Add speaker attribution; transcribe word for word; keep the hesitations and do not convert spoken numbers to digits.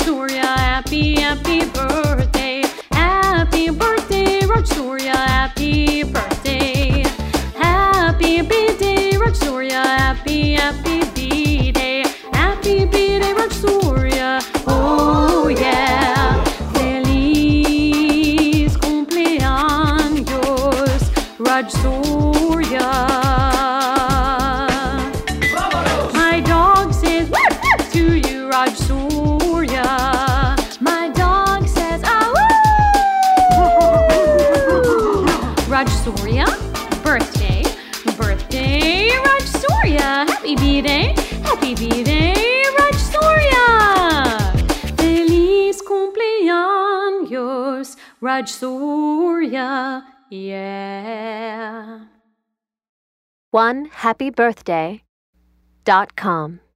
Speaker 1: Surya. Happy, happy birthday. Happy birthday, Raj Surya. Happy birthday. Happy B-Day, Raj Surya. Happy, happy B-Day. Happy B-Day, Raj Surya. Oh yeah. Feliz cumpleaños, Raj Surya. My dog says to you, Raj Surya. My dog says, ah, woo! Raj Surya, birthday, birthday, Raj Surya. Happy B-Day, happy B-Day, Raj Surya. Feliz cumpleaños, Raj Surya. Yeah.
Speaker 2: one happy birthday dot com